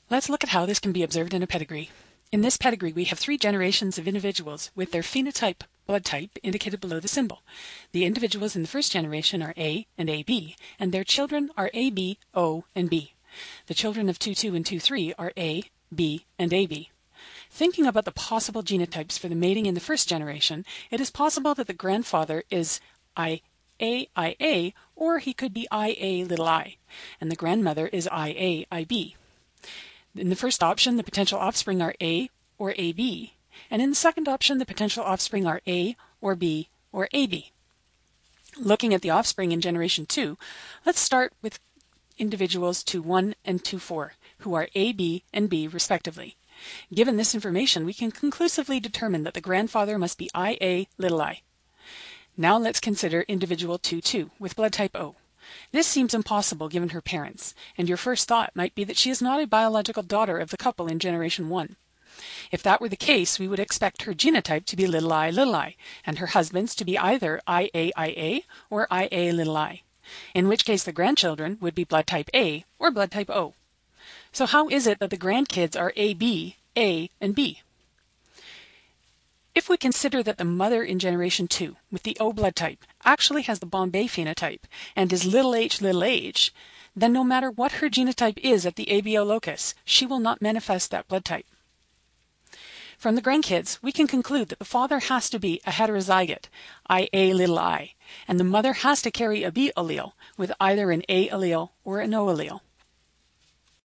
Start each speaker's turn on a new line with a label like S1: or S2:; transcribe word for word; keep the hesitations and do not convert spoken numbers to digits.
S1: Let's look at how this can be observed in a pedigree. In this pedigree, we have three generations of individuals with their phenotype, blood type, indicated below the symbol. The individuals in the first generation are A and A B, and their children are A B, O, and B. The children of two two and two three are A, B, and A B. Thinking about the possible genotypes for the mating in the first generation, it is possible that the grandfather is I A I A, or he could be I A little I, and the grandmother is I A I B. In the first option, the potential offspring are A or A B, and in the second option, the potential offspring are A or B or A B. Looking at the offspring in generation two, let's start with individuals two one and two four, who are A B and B respectively. Given this information, we can conclusively determine that the grandfather must be I A little I. Now let's consider individual two two with blood type O. This seems impossible given her parents, and your first thought might be that she is not a biological daughter of the couple in generation one. If that were the case, we would expect her genotype to be little I little I, and her husband's to be either I A I A or I A little I, in which case the grandchildren would be blood type A or blood type O. So how is it that the grandkids are A B, A, and B? If we consider that the mother in generation two, with the O blood type, actually has the Bombay phenotype and is little h little h, then no matter what her genotype is at the A B O locus, she will not manifest that blood type. From the grandkids, we can conclude that the father has to be a heterozygote, I A little I, and the mother has to carry a B allele with either an A allele or an O allele.